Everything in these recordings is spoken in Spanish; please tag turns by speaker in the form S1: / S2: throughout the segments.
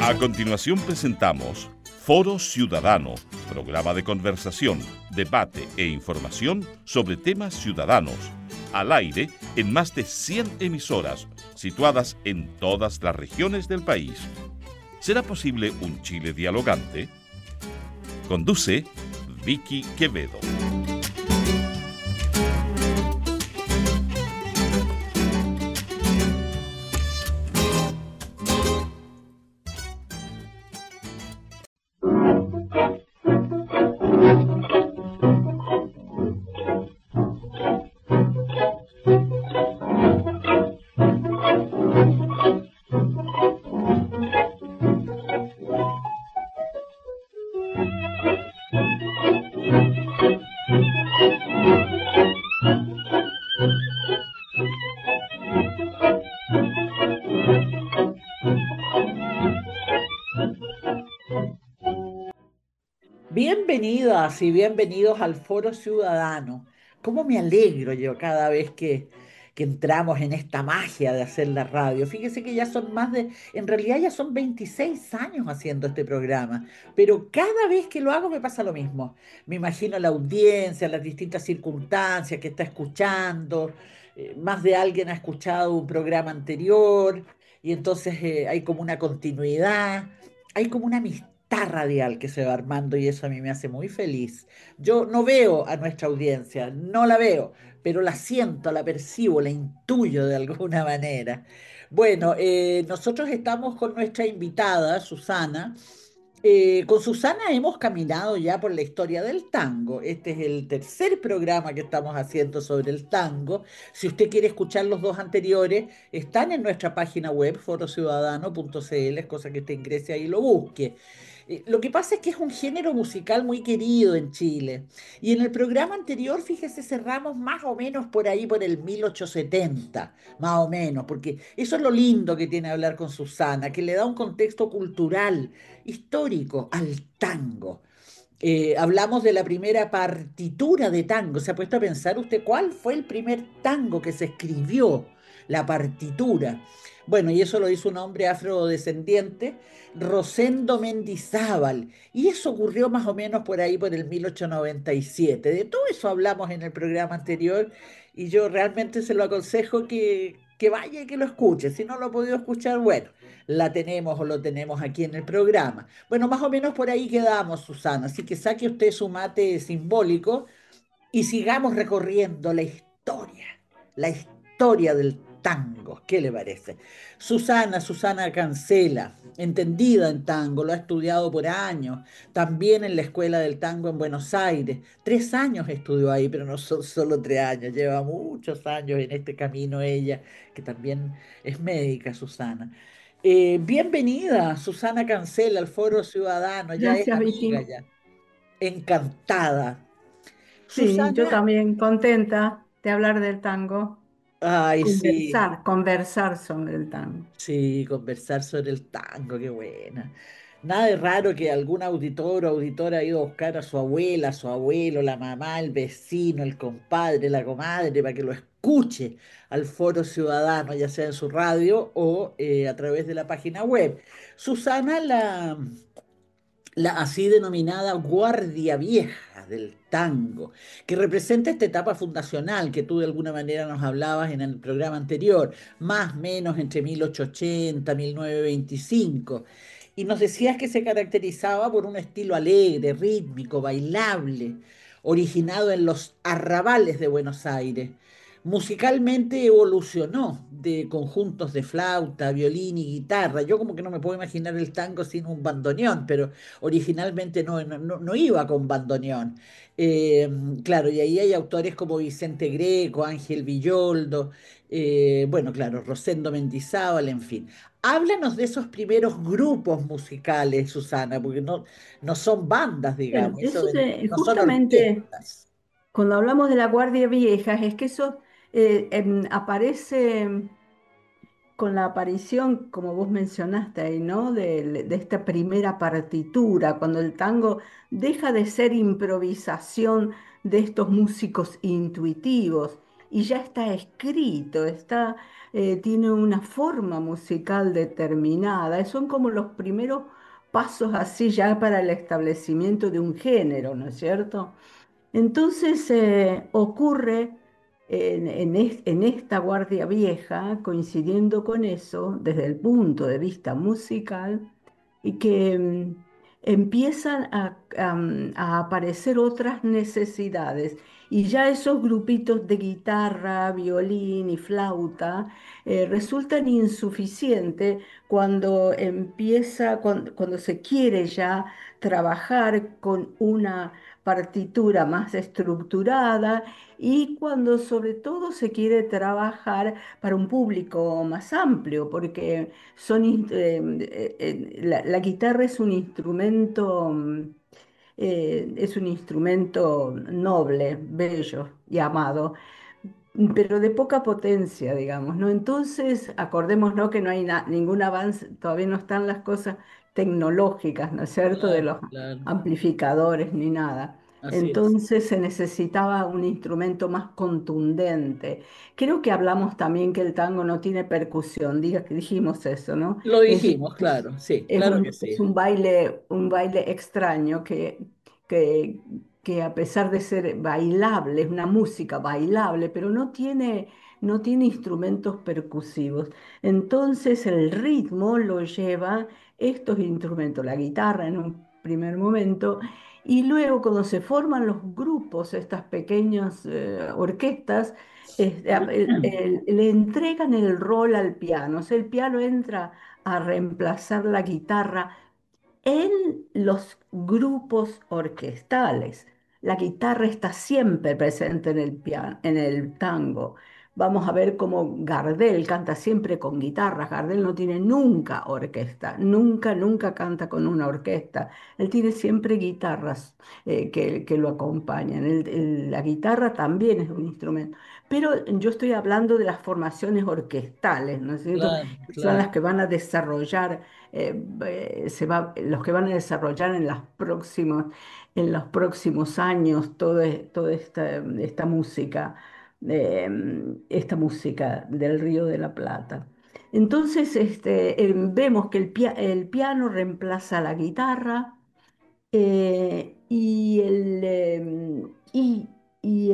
S1: A continuación presentamos Foro Ciudadano, programa de conversación, debate e información sobre temas ciudadanos, al aire en más de 100 emisoras, situadas en todas las regiones del país. ¿Será posible un Chile dialogante? Conduce Vicky Quevedo.
S2: Bienvenidas y bienvenidos al Foro Ciudadano. ¿Cómo me alegro yo cada vez que entramos en esta magia de hacer la radio? Fíjese que ya son en realidad ya son 26 años haciendo este programa, pero cada vez que lo hago me pasa lo mismo. Me imagino la audiencia, las distintas circunstancias que está escuchando, más de alguien ha escuchado un programa anterior y entonces hay como una continuidad, hay como una amistad radial que se va armando y eso a mí me hace muy feliz. Yo no veo a nuestra audiencia, no la veo, pero la siento, la percibo, la intuyo de alguna manera. Bueno, nosotros estamos con nuestra invitada, Susana. Con Susana hemos caminado ya por la historia del tango. Este es el tercer programa que estamos haciendo sobre el tango. Si usted quiere escuchar los dos anteriores, están en nuestra página web, forociudadano.cl, es cosa que usted ingrese ahí y lo busque. Lo que pasa es que es un género musical muy querido en Chile. Y en el programa anterior, fíjese, cerramos más o menos por ahí, por el 1870, más o menos, porque eso es lo lindo que tiene hablar con Susana, que le da un contexto cultural, histórico al tango. Hablamos de la primera partitura de tango. ¿Se ha puesto a pensar usted cuál fue el primer tango que se escribió? La partitura. Bueno, y eso lo hizo un hombre afrodescendiente, Rosendo Mendizábal. Y eso ocurrió más o menos por ahí por el 1897. De todo eso hablamos en el programa anterior y yo realmente se lo aconsejo que vaya y que lo escuche. Si no lo ha podido escuchar, bueno, la tenemos o lo tenemos aquí en el programa. Bueno, más o menos por ahí quedamos, Susana. Así que saque usted su mate simbólico y sigamos recorriendo la historia del tango. ¿Qué le parece? Susana Cancela, entendida en tango, lo ha estudiado por años, también en la Escuela del Tango en Buenos Aires. 3 años estudió ahí, pero no son solo 3 años, lleva muchos años en este camino ella, que también es médica, Susana. Bienvenida, Susana Cancela, al Foro Ciudadano, ya es
S3: Gracias,
S2: amiga
S3: Vicky.
S2: ya, encantada.
S3: Sí, yo
S2: Susana,
S3: también contenta de hablar del tango,
S2: ay, sí,
S3: conversar sobre el tango.
S2: sí, conversar sobre el tango, qué buena. Nada de raro que algún auditor o auditora ha ido a buscar a su abuela, a su abuelo, la mamá, el vecino, el compadre, la comadre, para que lo escuche al Foro Ciudadano, ya sea en su radio o a través de la página web. Susana, la así denominada guardia vieja del tango, que representa esta etapa fundacional que tú de alguna manera nos hablabas en el programa anterior, más o menos entre 1880 y 1925. Y nos decías que se caracterizaba por un estilo alegre, rítmico, bailable, originado en los arrabales de Buenos Aires. Musicalmente evolucionó de conjuntos de flauta, violín y guitarra. Yo como que no me puedo imaginar el tango sin un bandoneón, pero originalmente no iba con bandoneón. Eh, claro, y ahí hay autores como Vicente Greco, Ángel Villoldo, bueno, claro, Rosendo Mendizábal, en fin. Háblanos de esos primeros grupos musicales, Susana, porque no son bandas,
S3: Bueno,
S2: digamos, no son
S3: justamente
S2: orquestas.
S3: cuando hablamos de la Guardia Vieja, es que eso aparece con la aparición, como vos mencionaste ahí, ¿no? De esta primera partitura, cuando el tango deja de ser improvisación de estos músicos intuitivos y ya está escrito, tiene una forma musical determinada. Son como los primeros pasos así ya para el establecimiento de un género, ¿no es cierto? Entonces ocurre en esta Guardia Vieja, coincidiendo con eso, desde el punto de vista musical, y que empiezan a aparecer otras necesidades. Y ya esos grupitos de guitarra, violín y flauta resultan insuficientes cuando se quiere ya trabajar con una partitura más estructurada y cuando sobre todo se quiere trabajar para un público más amplio, porque la guitarra es un instrumento noble, bello y amado, pero de poca potencia, digamos, ¿no? Entonces, acordémonos que no hay ningún avance, todavía no están las cosas tecnológicas, ¿no es cierto?, de
S2: Claro,
S3: los
S2: claro,
S3: amplificadores ni nada.
S2: así es.
S3: Entonces se necesitaba un instrumento más contundente. Creo que hablamos también que el tango no tiene percusión, dijimos eso, ¿no?
S2: Lo
S3: Es,
S2: dijimos,
S3: es,
S2: claro, sí,
S3: es
S2: claro que
S3: un, es
S2: sí.
S3: un baile extraño que, que a pesar de ser bailable, es una música bailable, pero no tiene instrumentos percusivos. Entonces el ritmo lo lleva estos instrumentos, la guitarra en un primer momento, y luego cuando se forman los grupos, estas pequeñas orquestas, le entregan el rol al piano. O sea, el piano entra a reemplazar la guitarra en los grupos orquestales. La guitarra está siempre presente en el piano, en el tango. Vamos a ver cómo Gardel canta siempre con guitarras. Gardel no tiene nunca orquesta, nunca canta con una orquesta. Él tiene siempre guitarras que lo acompañan. La guitarra también es un instrumento. Pero yo estoy hablando de las formaciones orquestales, ¿no es cierto?
S2: Claro,
S3: Que son
S2: claro.
S3: las que van a desarrollar los que van a desarrollar en los próximos años toda esta música del Río de la Plata. Entonces, vemos que el piano reemplaza la guitarra y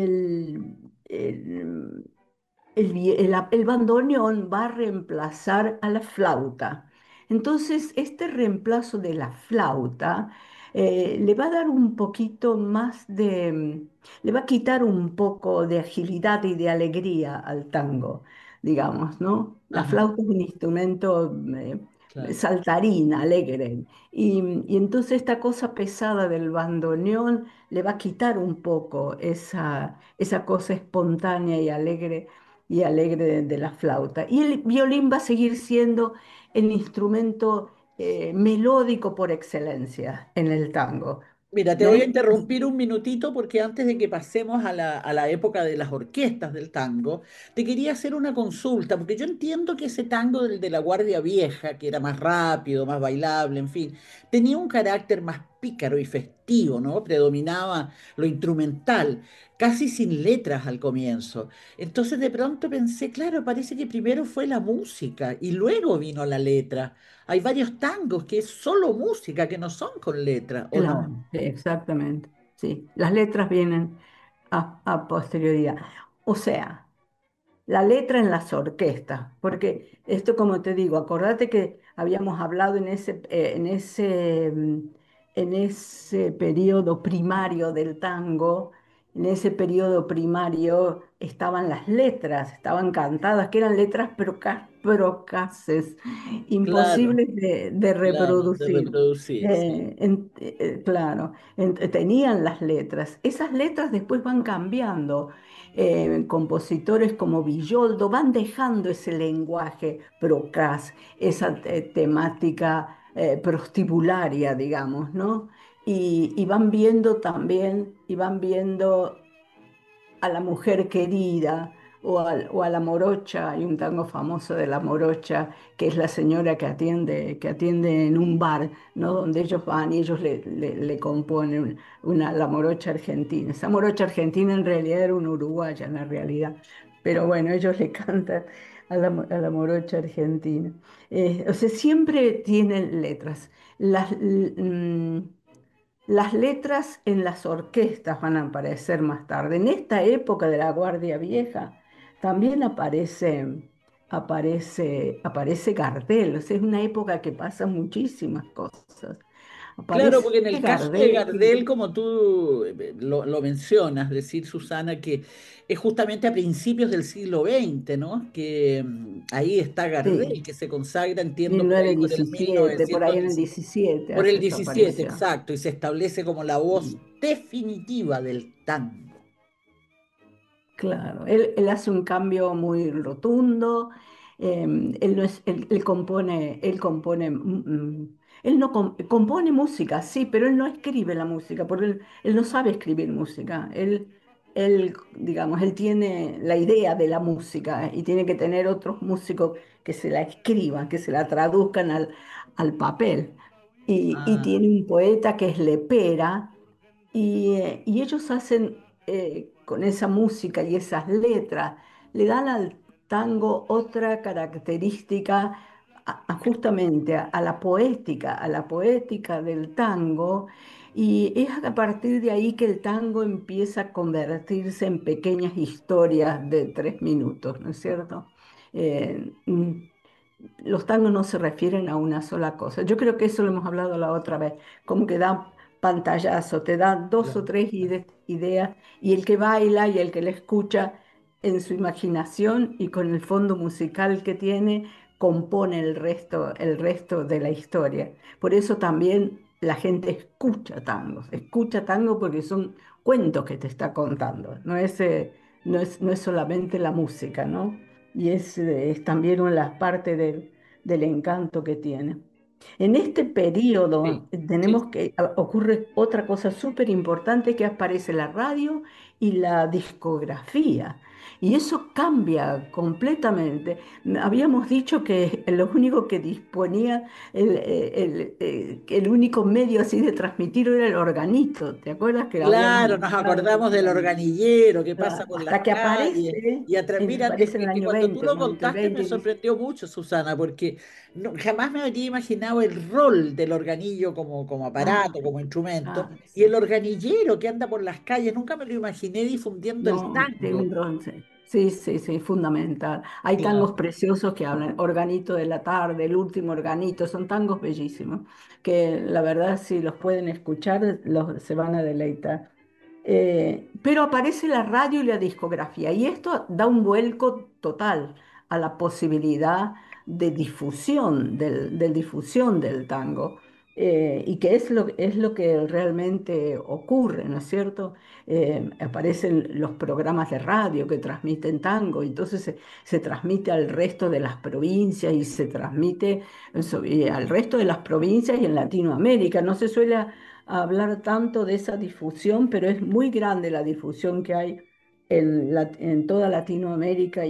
S3: el bandoneón va a reemplazar a la flauta. Entonces, este reemplazo de la flauta le va a dar un poquito más le va a quitar un poco de agilidad y de alegría al tango, digamos, ¿no? La
S2: Ajá,
S3: flauta es un instrumento
S2: claro.
S3: saltarín, alegre, y entonces esta cosa pesada del bandoneón le va a quitar un poco esa cosa espontánea y alegre de la flauta. Y el violín va a seguir siendo el instrumento melódico por excelencia en el tango.
S2: Mira, te
S3: ¿No?
S2: voy a interrumpir un minutito porque antes de que pasemos a la época de las orquestas del tango, te quería hacer una consulta, porque yo entiendo que ese tango del de la Guardia Vieja, que era más rápido, más bailable, en fin, tenía un carácter más pícaro y festivo, ¿no? Predominaba lo instrumental, casi sin letras al comienzo. Entonces de pronto pensé, claro, parece que primero fue la música y luego vino la letra. Hay varios tangos que es solo música, que no son con letra, ¿o no?
S3: Claro, sí, exactamente. Sí, las letras vienen a posterioridad. O sea, la letra en las orquestas, porque esto, como te digo, acordate que habíamos hablado en ese periodo primario del tango, en ese periodo primario estaban las letras, estaban cantadas, que eran letras procaces,
S2: Claro,
S3: imposibles de
S2: claro, de
S3: reproducir.
S2: reproducir, sí.
S3: Claro, tenían las letras. Esas letras después van cambiando. Compositores como Villoldo van dejando ese lenguaje procas, esa temática prostibularia, digamos, ¿no? Y van viendo también, y van viendo a la mujer querida o a la morocha, hay un tango famoso de la morocha, que es la señora que atiende en un bar, ¿no? Donde ellos van y ellos le componen la morocha argentina. Esa morocha argentina en realidad era una uruguaya, en la realidad. Pero bueno, ellos le cantan a la morocha argentina. O sea, siempre tienen letras. Las letras en las orquestas van a aparecer más tarde. En esta época de la Guardia Vieja también aparece Gardel. O sea, es una época que pasan muchísimas cosas.
S2: Claro,
S3: Aparece
S2: porque en el caso de
S3: Gardel.
S2: Gardel, como tú lo mencionas, decir, Susana, que es justamente a principios del siglo XX, ¿no? Que ahí está Gardel,
S3: Sí,
S2: que se consagra, entiendo, por ahí por el
S3: 1917, por ahí en el
S2: 1910,
S3: 17
S2: por el
S3: hace su
S2: 17,
S3: aparición.
S2: exacto, y se establece como la voz
S3: Mm.
S2: definitiva del tango.
S3: Claro, él hace un cambio muy rotundo. Él, no es, él no compone música, sí, pero él no escribe la música, porque él no sabe escribir música. Digamos, él tiene la idea de la música y tiene que tener otros músicos que se la escriban, que se la traduzcan al papel. Y
S2: Ah,
S3: tiene un poeta que es Lepera y ellos hacen con esa música y esas letras, le dan al tango otra característica justamente a la poética del tango. Y es a partir de ahí que el tango empieza a convertirse en pequeñas historias de 3 minutos, ¿no es cierto? Los tangos no se refieren a una sola cosa. Yo creo que eso lo hemos hablado la otra vez, como que da pantallazo, te da dos o
S2: claro.
S3: tres ideas y el que baila y el que le escucha en su imaginación y con el fondo musical que tiene, compone el resto de la historia. Por eso también la gente escucha tango porque son cuentos que te está contando, no es solamente la música, ¿no? Y es también una parte del encanto que tiene. En este
S2: Sí,
S3: periodo
S2: sí.
S3: ocurre otra cosa súper importante que aparece la radio y la discografía. Y eso cambia completamente. Habíamos dicho que lo único que disponía, el único medio así de transmitir era el organito. ¿Te acuerdas que habíamos
S2: Claro, nos
S3: nombrado el
S2: acordamos del
S3: organito?
S2: organillero que pasa
S3: Claro,
S2: por las
S3: hasta que
S2: calles
S3: aparece,
S2: y atrás. Mira,
S3: aparece en el
S2: que
S3: año
S2: cuando tú
S3: 20
S2: lo
S3: ¿no? Entre
S2: contaste me
S3: 20 y 10.
S2: sorprendió mucho, Susana, porque jamás me habría imaginado el rol del organillo como
S3: Ah,
S2: aparato, como instrumento, y
S3: sí.
S2: el organillero que anda por las calles, nunca me lo imaginé difundiendo el
S3: No, tiene
S2: tango.
S3: un rol, sí. Sí, sí, sí, fundamental. Hay tangos
S2: Claro.
S3: preciosos que hablan, Organito de la tarde, El último organito, son tangos bellísimos, que la verdad si los pueden escuchar, se van a deleitar. Pero aparece la radio y la discografía, y esto da un vuelco total a la posibilidad de difusión del tango, y que es lo que realmente ocurre, ¿no es cierto? Aparecen los programas de radio que transmiten tango, y entonces se transmite al resto de las provincias y se transmite y al resto de las provincias y en Latinoamérica. No se suele hablar tanto de esa difusión, pero es muy grande la difusión que hay en toda Latinoamérica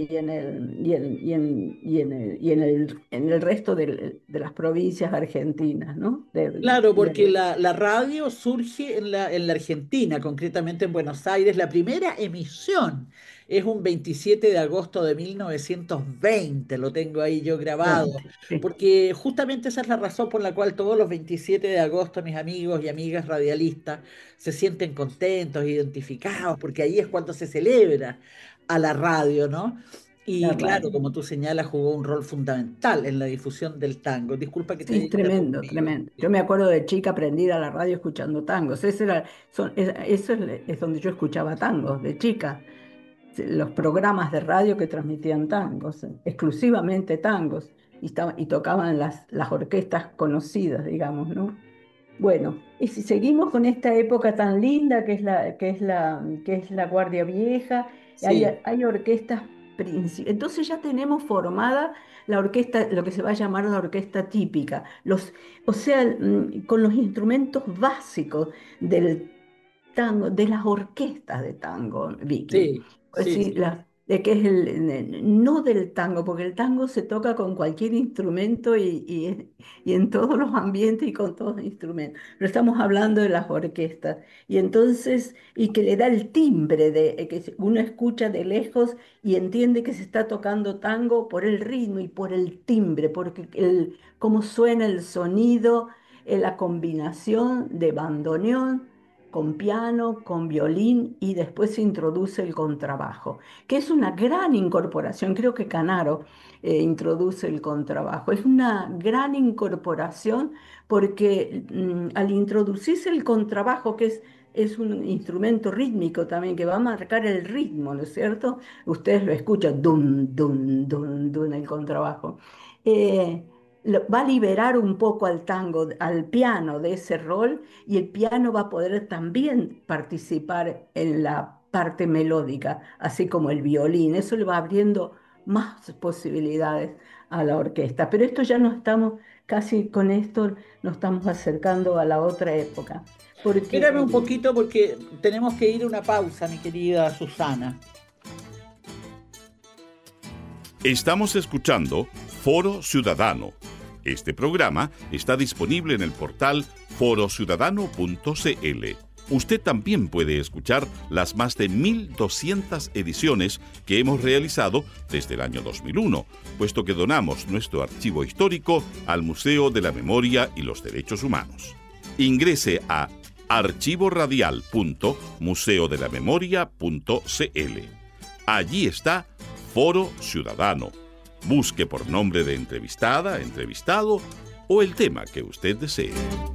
S3: y en el resto de las provincias argentinas, ¿no?
S2: Claro, porque la radio surge en la Argentina, concretamente en Buenos Aires. La primera emisión es un 27 de agosto de 1920, lo tengo ahí yo grabado,
S3: 20, sí,
S2: porque justamente esa es la razón por la cual todos los 27 de agosto mis amigos y amigas radialistas se sienten contentos, identificados, porque ahí es cuando se celebra a la radio, ¿no?
S3: la
S2: Y claro,
S3: radio.
S2: como tú señalas, jugó un rol fundamental en la difusión del tango. Disculpa que te haya
S3: Sí, tremendo,
S2: interrumpido.
S3: tremendo. Yo me acuerdo de chica prendida a la radio escuchando tangos. Eso es donde yo escuchaba tangos, de chica. Los programas de radio que transmitían tangos, exclusivamente tangos, y tocaban las orquestas conocidas, digamos, ¿no? Bueno, y si seguimos con esta época tan linda que es la Guardia Vieja,
S2: Sí,
S3: hay orquestas entonces ya tenemos formada la orquesta, lo que se va a llamar la orquesta típica, o sea, con los instrumentos básicos del tango, de las orquestas de tango, Vicky.
S2: sí,
S3: Pues
S2: sí,
S3: sí,
S2: sí.
S3: de que es no del tango, porque el tango se toca con cualquier instrumento y en todos los ambientes y con todos los instrumentos. Pero estamos hablando de las orquestas. Y entonces, y que le da el timbre de que uno escucha de lejos y entiende que se está tocando tango por el ritmo y por el timbre, porque cómo suena el sonido, la combinación de bandoneón con piano, con violín y después se introduce el contrabajo, que es una gran incorporación. Creo que Canaro introduce el contrabajo. Es una gran incorporación porque al introducirse el contrabajo, es un instrumento rítmico también que va a marcar el ritmo, ¿no es cierto? Ustedes lo escuchan, dum, dum, dum, dum, el contrabajo. Eh, Va a liberar un poco al tango, al piano de ese rol y el piano va a poder también participar en la parte melódica, así como el violín. Eso le va abriendo más posibilidades a la orquesta. Pero esto ya no estamos, casi con esto nos estamos acercando a la otra época, porque
S2: Espérame un poquito porque tenemos que ir a una pausa, mi querida Susana.
S1: Estamos escuchando Foro Ciudadano. Este programa está disponible en el portal forociudadano.cl. Usted también puede escuchar las más de 1.200 ediciones que hemos realizado desde el año 2001, puesto que donamos nuestro archivo histórico al Museo de la Memoria y los Derechos Humanos. Ingrese a archivoradial.museodelamemoria.cl. Allí está Foro Ciudadano. Busque por nombre de entrevistada, entrevistado o el tema que usted desee.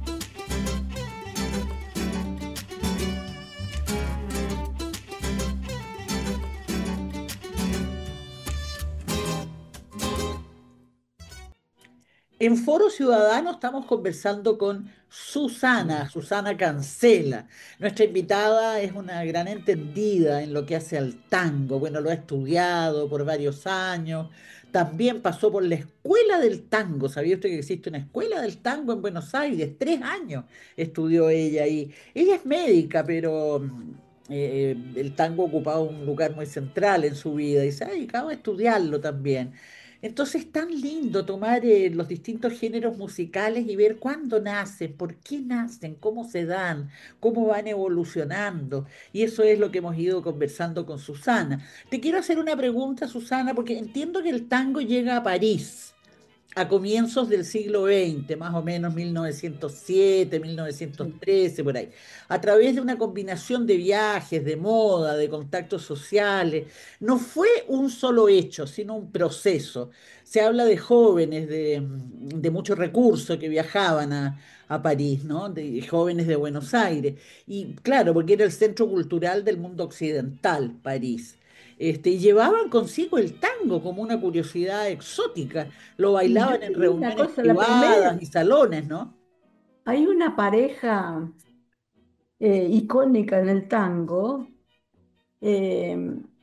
S2: En Foro Ciudadano estamos conversando con Susana Cancela. Nuestra invitada es una gran entendida en lo que hace al tango. Bueno, lo ha estudiado por varios años. También pasó por la Escuela del Tango. ¿Sabía usted que existe una Escuela del Tango en Buenos Aires? 3 años estudió ella ahí. Ella es médica, pero el tango ocupaba un lugar muy central en su vida y se ha dedicado a estudiarlo también. Entonces es tan lindo tomar los distintos géneros musicales y ver cuándo nacen, por qué nacen, cómo se dan, cómo van evolucionando. Y eso es lo que hemos ido conversando con Susana. Te quiero hacer una pregunta, Susana, porque entiendo que el tango llega a París a comienzos del siglo XX, más o menos 1907,
S3: sí.
S2: 1913, por ahí, a través de una combinación de viajes, de moda, de contactos sociales. No fue un solo hecho, sino un proceso. Se habla de jóvenes de mucho recurso que viajaban a París, ¿no? De jóvenes de Buenos Aires. Y claro, porque era el centro cultural del mundo occidental, París. Y llevaban consigo el tango como una curiosidad exótica. Lo
S3: Y yo
S2: bailaban en
S3: te digo una
S2: reuniones
S3: cosa,
S2: privadas y salones, ¿no?
S3: hay una pareja icónica en el tango. eh,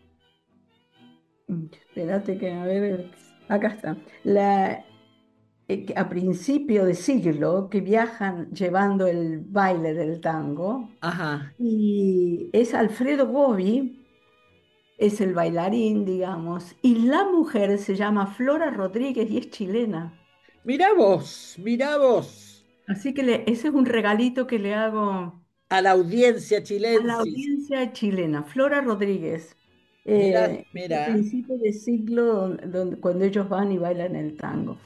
S3: Espérate que, a ver, acá está. Que a principio de siglo que viajan llevando el baile del tango
S2: Ajá.
S3: y es Alfredo Gobi, es el bailarín, digamos, y la mujer se llama Flora Rodríguez y es chilena.
S2: Mirá vos,
S3: Así que ese es un regalito que le hago
S2: a la audiencia
S3: a la
S2: chilensis.
S3: audiencia chilena. Flora Rodríguez, a
S2: Mira,
S3: principios de siglo, cuando ellos van y bailan el tango.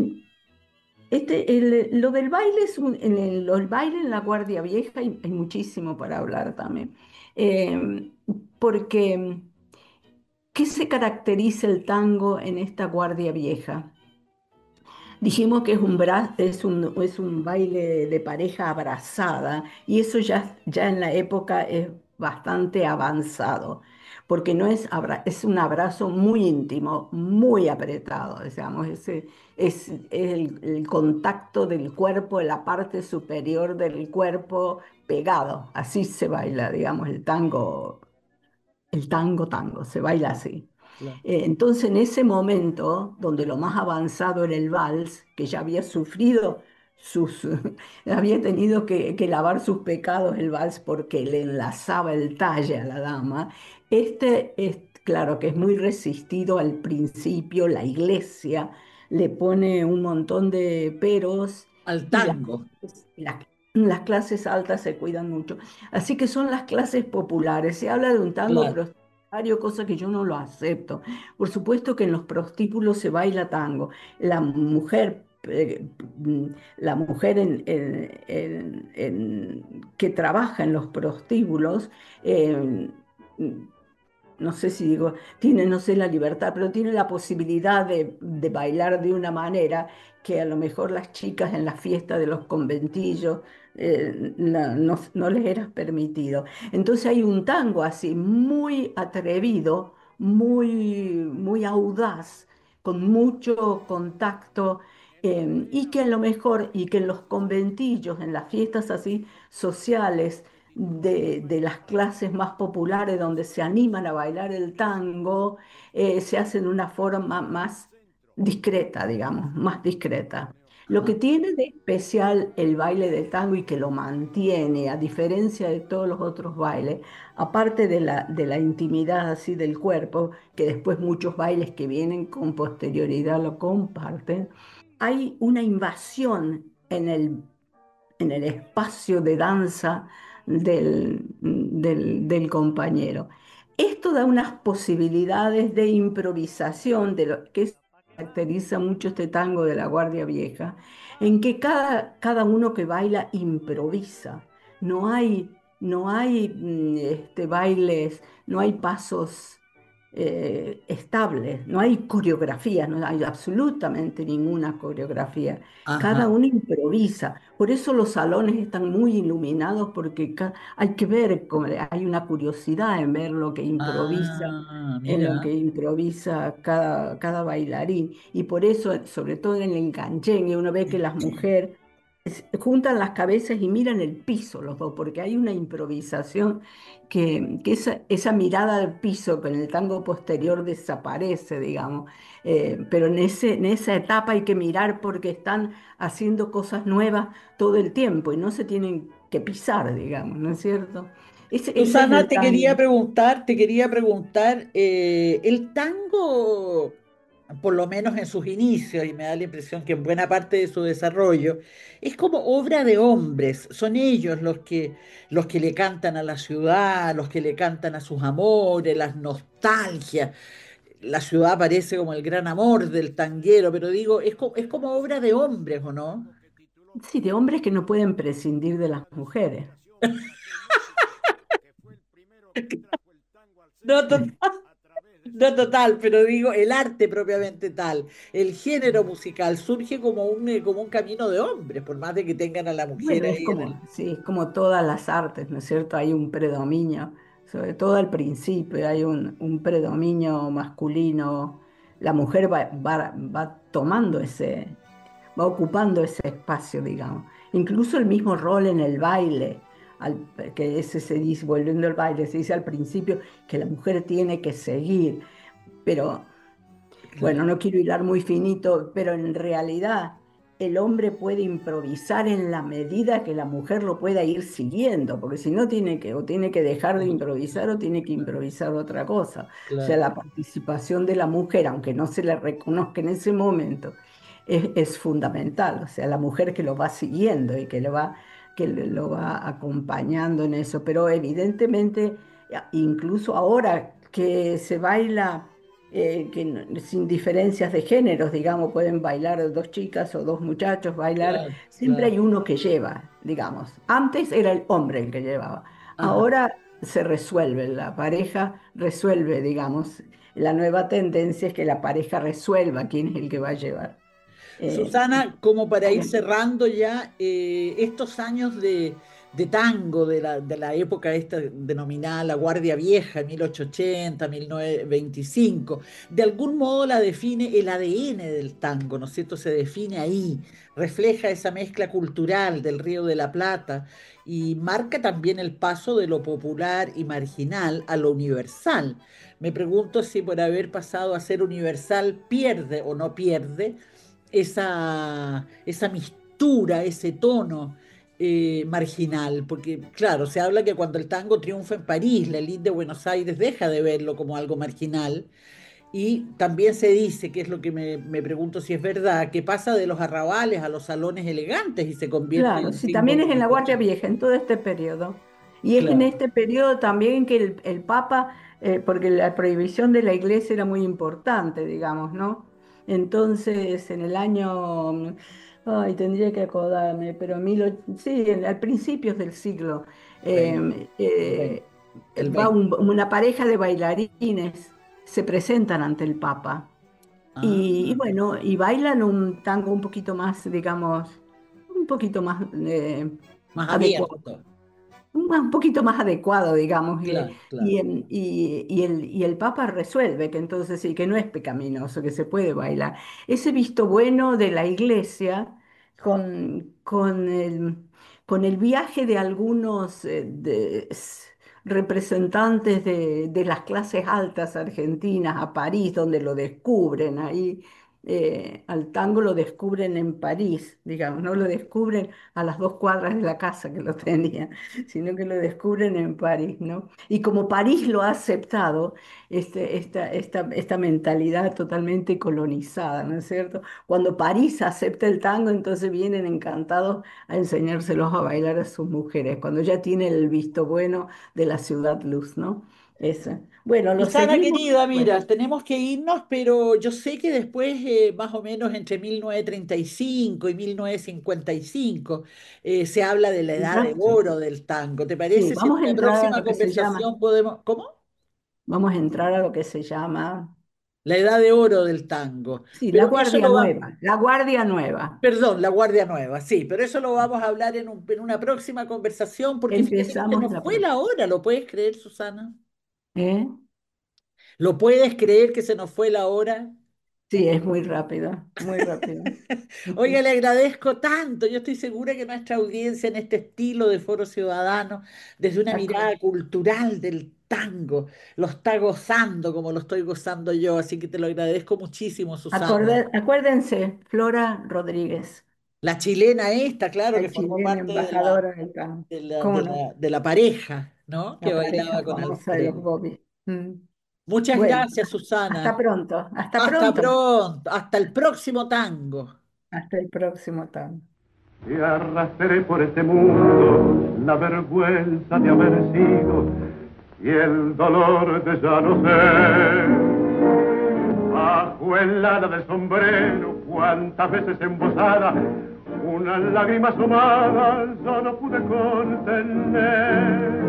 S3: Lo del baile el baile en la Guardia Vieja hay muchísimo para hablar también. Porque, ¿qué se caracteriza el tango en esta Guardia Vieja? Dijimos que es un baile de pareja abrazada y eso ya en la época es bastante avanzado, porque no es, es un abrazo muy íntimo, muy apretado, digamos, es el contacto del cuerpo, la parte superior del cuerpo pegado, así se baila, digamos, tango, se baila así.
S2: claro.
S3: Entonces, en ese momento, donde lo más avanzado era el vals, que ya había sufrido había tenido que lavar sus pecados el vals porque le enlazaba el talle a la dama, claro que es muy resistido al principio, la iglesia le pone un montón de peros
S2: al
S3: y
S2: tango.
S3: las, las clases altas se cuidan mucho. Así que son las clases populares. Se habla de un tango
S2: Claro.
S3: protestatario, cosa que yo no lo acepto. Por supuesto que en los prostíbulos se baila tango. La mujer... la mujer que trabaja en los prostíbulos eh, no sé si digo, tiene, no sé, la libertad, pero tiene la posibilidad de bailar de una manera que a lo mejor las chicas en la fiesta de los conventillos no les era permitido. Entonces hay un tango así muy atrevido, muy audaz, con mucho contacto. Y que a lo mejor, y que en los conventillos, en las fiestas así sociales, de las clases más populares donde se animan a bailar el tango, se hace de una forma más discreta, digamos, más discreta. Lo que
S2: Ajá.
S3: tiene de especial el baile del tango y que lo mantiene, a diferencia de todos los otros bailes, aparte de la intimidad así del cuerpo, que después muchos bailes que vienen con posterioridad lo comparten, hay una invasión en el espacio de danza del compañero. Esto da unas posibilidades de improvisación, de lo que caracteriza mucho este tango de la Guardia Vieja, en que cada uno que baila improvisa. No hay bailes, no hay pasos estables, no hay coreografías, no hay absolutamente ninguna coreografía. Cada
S2: Ajá.
S3: uno improvisa. Por eso los salones están muy iluminados porque hay que ver, hay una curiosidad en ver lo que improvisa,
S2: Ah,
S3: en lo que
S2: mira.
S3: improvisa cada bailarín. Y por eso, sobre todo en el enganchengue, uno ve que las mujeres juntan las cabezas y miran el piso los dos, porque hay una improvisación que esa mirada al piso que en el tango posterior desaparece, digamos. Pero en esa etapa hay que mirar porque están haciendo cosas nuevas todo el tiempo y no se tienen que pisar, digamos, ¿no es cierto? Ese es
S2: Susana,
S3: el tango.
S2: te quería preguntar, el tango, por lo menos en sus inicios, y me da la impresión que en buena parte de su desarrollo, es como obra de hombres, son ellos los que le cantan a la ciudad, los que le cantan a sus amores, las nostalgias. La ciudad parece como el gran amor del tanguero, pero digo, es como obra de hombres, ¿o no?
S3: Sí, de hombres que no pueden prescindir de las mujeres.
S2: No, no total, pero digo, el arte propiamente tal, el género musical surge como un camino de hombres, por más de que tengan a la mujer
S3: Bueno,
S2: ahí en el...
S3: sí, es como todas las artes, ¿no es cierto? Hay un predominio, sobre todo al principio, hay un predominio masculino. La mujer va tomando va ocupando ese espacio, digamos. Incluso el mismo rol en el baile, que ese se dice, volviendo al baile, se dice al principio que la mujer tiene que seguir, pero bueno,
S2: Claro.
S3: no quiero hilar muy finito, pero en realidad el hombre puede improvisar en la medida que la mujer lo pueda ir siguiendo, porque si no o tiene que dejar de improvisar o tiene que improvisar otra cosa. O sea,
S2: Claro.
S3: la participación de la mujer, aunque no se le reconozca en ese momento, es fundamental. O sea, la mujer que lo va siguiendo y que lo va acompañando en eso. Pero evidentemente, incluso ahora que se baila sin diferencias de géneros, digamos, pueden bailar dos chicas o dos muchachos, bailar,
S2: Claro,
S3: siempre
S2: claro.
S3: hay uno que lleva, digamos. Antes era el hombre el que llevaba,
S2: Ajá.
S3: ahora se resuelve, la pareja resuelve, digamos. La nueva tendencia es que la pareja resuelva quién es el que va a llevar. Eh,
S2: Susana, como para ir cerrando ya estos años de tango de la época esta denominada la Guardia Vieja, 1880, 1925, de algún modo la define el ADN del tango, ¿no es cierto? Se define ahí, refleja esa mezcla cultural del Río de la Plata y marca también el paso de lo popular y marginal a lo universal. Me pregunto si por haber pasado a ser universal pierde o no pierde esa mistura, ese tono marginal, porque claro, se habla que cuando el tango triunfa en París, la élite de Buenos Aires deja de verlo como algo marginal, y también se dice, que es lo que me pregunto si es verdad, que pasa de los arrabales a los salones elegantes y se convierte
S3: Claro,
S2: en
S3: sí, también
S2: símbolo
S3: es en la Guardia
S2: cultural.
S3: Vieja, en todo este periodo. Y es en
S2: Claro.
S3: este periodo también que el Papa, porque la prohibición de la iglesia era muy importante, digamos, ¿no? Entonces, en el año, ay, tendría que acordarme, pero sí, al principios del siglo,
S2: Vein-
S3: eh,
S2: vein-
S3: eh,
S2: el
S3: va
S2: 20.
S3: una pareja de bailarines, se presentan ante el Papa.
S2: Ah,
S3: Y bueno, y bailan un tango un poquito más, digamos, un poquito más
S2: más
S3: adecuado,
S2: abierto.
S3: un poquito más adecuado, digamos,
S2: Claro, claro.
S3: y el Papa resuelve que entonces sí, que no es pecaminoso, que se puede bailar. Ese visto bueno de la Iglesia con el viaje de algunos representantes de las clases altas argentinas a París, donde lo descubren ahí. Al tango lo descubren en París, digamos, no lo descubren a las 2 cuadras de la casa que lo tenía, sino que lo descubren en París, ¿no? Y como París lo ha aceptado, esta mentalidad totalmente colonizada, ¿no es cierto? Cuando París acepta el tango, entonces vienen encantados a enseñárselos a bailar a sus mujeres, cuando ya tiene el visto bueno de la ciudad luz, ¿no? Eso. Bueno, lo
S2: Susana
S3: seguimos
S2: querida,
S3: después.
S2: mira, tenemos que irnos, pero yo sé que después, más o menos entre 1935 y 1955, se habla de la edad de
S3: Sí,
S2: oro del tango. ¿Te
S3: sí,
S2: parece si en
S3: vamos a
S2: una
S3: entrar a
S2: próxima
S3: lo que se llama,
S2: conversación podemos... ¿Cómo?
S3: vamos a entrar a lo que se llama,
S2: La edad de oro del tango.
S3: sí, la
S2: Pero eso
S3: Guardia
S2: lo va...
S3: Nueva, la Guardia Nueva.
S2: Perdón, la Guardia Nueva, sí, pero eso lo vamos a hablar en una próxima conversación, porque fíjese que se
S3: Empezamos
S2: nos
S3: la
S2: fue la
S3: próxima.
S2: hora, ¿lo puedes creer, Susana?
S3: ¿Eh?
S2: ¿Lo puedes creer que se nos fue la hora?
S3: Sí, es muy rápido, muy rápido.
S2: Oiga, le agradezco tanto. Yo estoy segura que nuestra audiencia en este estilo de Foro Ciudadano, desde una
S3: Acor-
S2: mirada cultural del tango, lo está gozando como lo estoy gozando yo. Así que te lo agradezco muchísimo, Susana.
S3: Acuérdense, Flora Rodríguez,
S2: La chilena esta, claro,
S3: la
S2: que formó
S3: chilena
S2: parte de la,
S3: embajadora del tango.
S2: de la,
S3: ¿Cómo
S2: de
S3: no?
S2: la, de la pareja, ¿no? Que
S3: La
S2: bailaba
S3: pareja
S2: con
S3: famosa de los
S2: Alfredo.
S3: Bobby. Mm.
S2: Muchas
S3: Bueno,
S2: gracias,
S3: hasta
S2: Susana.
S3: pronto, hasta
S2: Hasta
S3: pronto,
S2: pronto. Hasta el próximo tango.
S3: hasta el próximo tango.
S4: Y arrastré por este mundo la vergüenza de haber sido y el dolor de ya no ser. Bajo el ala del sombrero, cuántas veces embosada, una lágrima asomada yo no pude contener.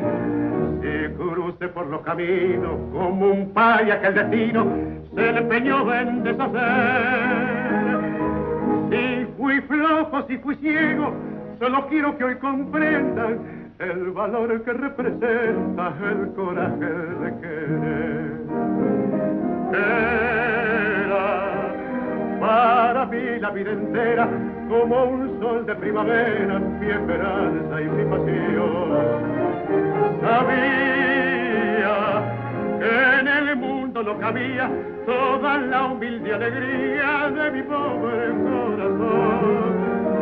S4: Si crucé por los caminos como un paya que el destino se le empeñó en deshacer. Si fui flojo, si fui ciego, solo quiero que hoy comprendan el valor que representa el coraje de querer. Era para mí la vida entera como un sol de primavera, mi esperanza y mi pasión. Sabía que en el mundo no cabía toda la humilde alegría de mi pobre corazón.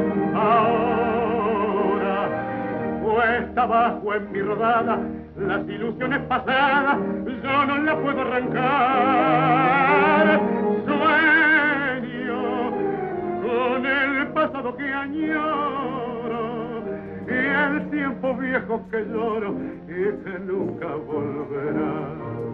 S4: Ahora, cuesta abajo en mi rodada, las ilusiones pasadas yo no las puedo arrancar. Sueño con el pasado que añoro y el tiempo viejo que lloro y que nunca volverá.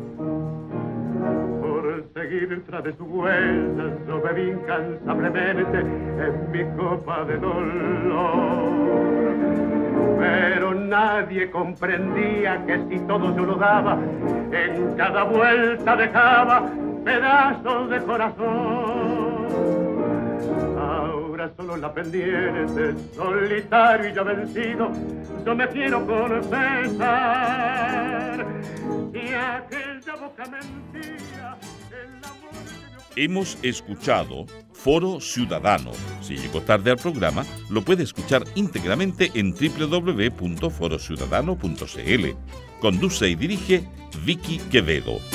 S4: Por seguir tras de su huella yo bebí incansablemente en mi copa de dolor. Pero nadie comprendía que si todo yo lo daba, en cada vuelta dejaba pedazos de corazón. Ahora solo la pendiente, solitario y ya vencido, yo me quiero confesar. Y aquella boca mentira, el amor que me...
S1: Hemos escuchado Foro Ciudadano. Si llegó tarde al programa, lo puede escuchar íntegramente en www.forociudadano.cl. Conduce y dirige Vicky Quevedo.